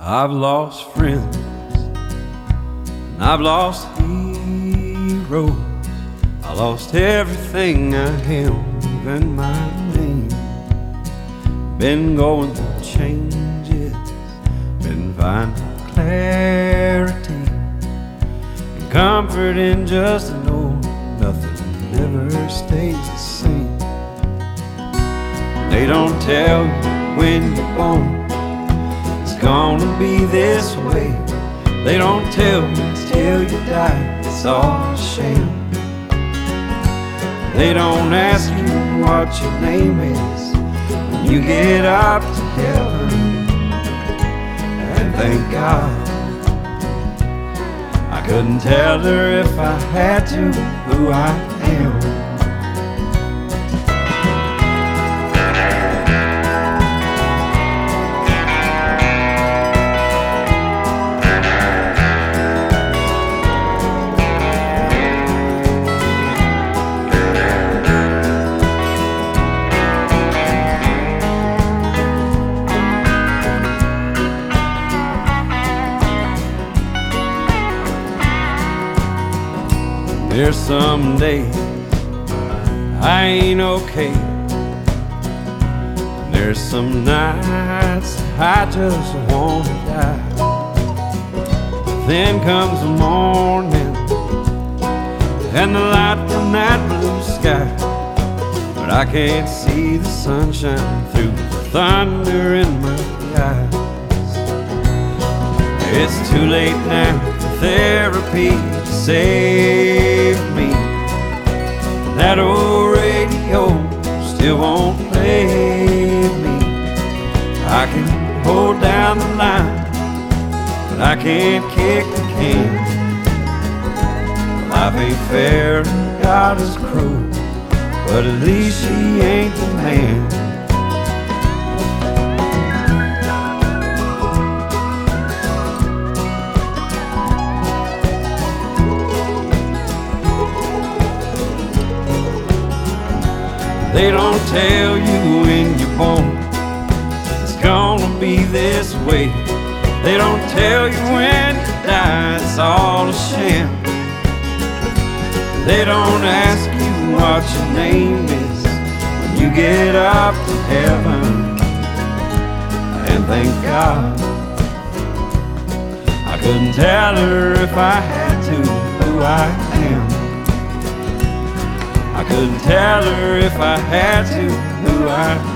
I've lost friends and I've lost heroes. I lost everything I held, even my name. Been going through changes, been finding clarity and comfort in just to know nothing ever stays the same. They don't tell you when you're born it's gonna be this way. They don't tell you till you die, it's all a shame. They don't ask you what your name is when you get up to heaven. And thank God I couldn't tell her if I had to who I am. There's some days I ain't okay. There's some nights I just wanna die. Then comes the morning and the light from that blue sky, but I can't see the sunshine through the thunder in my eyes. It's too late now for therapy to save me. That old radio still won't play me. I can hold down the line, but I can't kick the can. Life ain't fair and God is cruel, but at least she ain't the man. They don't tell you when you're born it's gonna be this way. They don't tell you when you die, it's all a sham. They don't ask you what your name is when you get up to heaven. And thank God I couldn't tell her if I had to who I am. I couldn't tell her if I had to who I am.